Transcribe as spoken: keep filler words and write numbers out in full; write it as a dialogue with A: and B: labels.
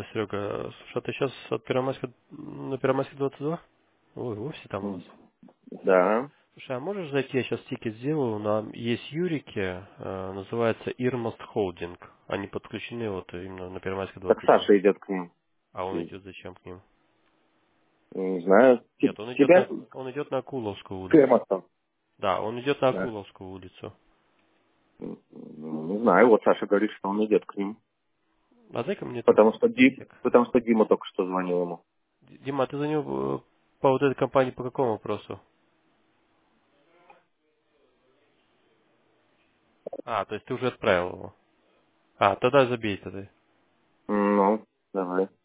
A: Серега, слушай, а ты сейчас от Первомайска, на Первомайска двадцать два? Ой, вовсе там у вас.
B: М, Да.
A: Слушай, а можешь зайти, я сейчас тикет сделаю, на, есть Юрики, э, называется Irmast Holding. Они подключены вот именно на Первомайска
B: Так
A: двадцать два.
B: Саша идет к ним.
A: А он идет зачем к ним?
B: Не знаю. Т-
A: Нет, он идет
B: Тебя?
A: на, он идет на Акуловскую улицу.
B: Кремостов.
A: Да, он идет на
B: Да.
A: Акуловскую улицу.
B: М, Не знаю, вот Саша говорит, что он идет к ним.
A: А дай-ка мне тут
B: Потому что, Ди,
A: сек.
B: потому что Дима только что звонил ему.
A: Дима, а ты за него э, по вот этой компании по какому вопросу? А, то есть ты уже отправил его. А, тогда забей тогда.
B: Ну, давай.